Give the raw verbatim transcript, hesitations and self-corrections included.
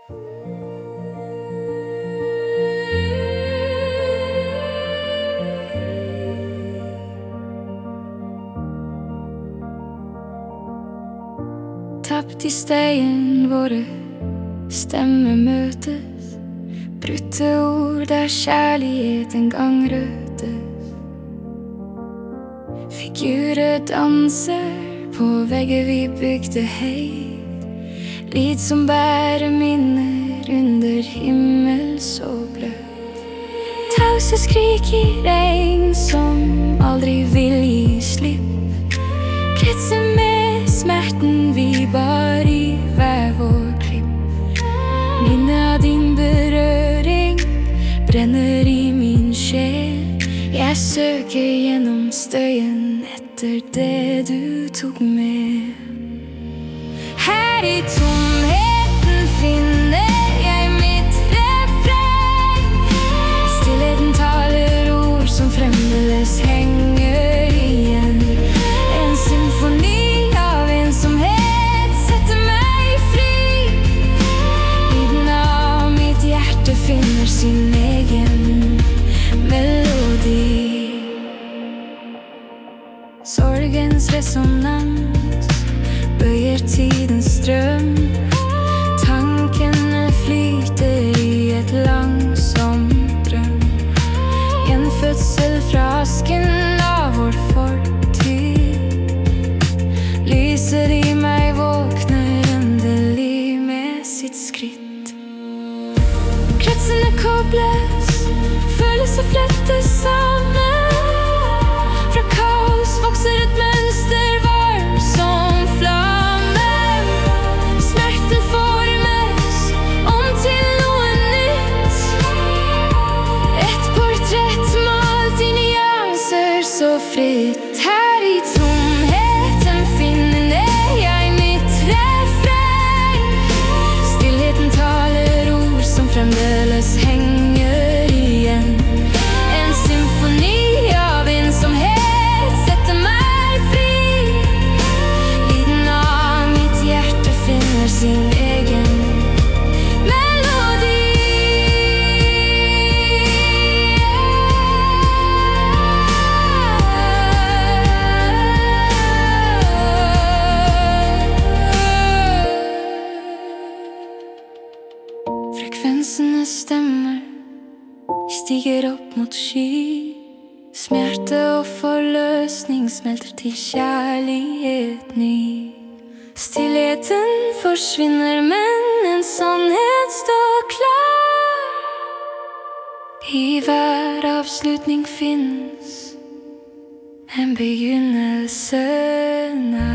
Tapt i stegen våre stemmer møtes, brutte ord der kjærlighet en gang røtes. Figurer danser på vegger vi bygde høyt, lyd som bærer minner under himmel så bløt. Tause skrik i regn som aldri vil gi slipp, kretser med smerten vi bar i hver vår klipp. Minnet av din berøring brenner i min sjel. Jeg søker gjennom støyen etter det du tok med. Her i tomheten finner jeg mitt refreng. Stillheten taler ord som fremdeles henger igjen. En symfoni av ensomhet setter meg fri. Lyden av mitt hjerte finner sin egen melodi. Sorgens resonans bøyer tidens strøm. Tankene flyter i et langsomt drøm. Gjenfødsel fra asken av vår fortid. Lyset i meg våkner endelig med sitt skritt. Kretsene kobles, følelser flettes sammen. Fra kaos vokser et mønster varm som flamme. Smerten formes om til noe nytt. Et portrett malt i nyanser så fritt. Her i tomheten finner jeg mitt refreng. Stillheten taler ord som fremdeles henger igjen. En symfoni av ensomhet setter meg fri. Lyden av mitt hjerte finner sin egen melodi. Frekvensene stemmer, stiger opp mot sky. Smerte og forløsning smelter til kjærlighet ny. Stillheten forsvinner, men en sannhet står klar. I hver avslutning finnes en begynnelse nær.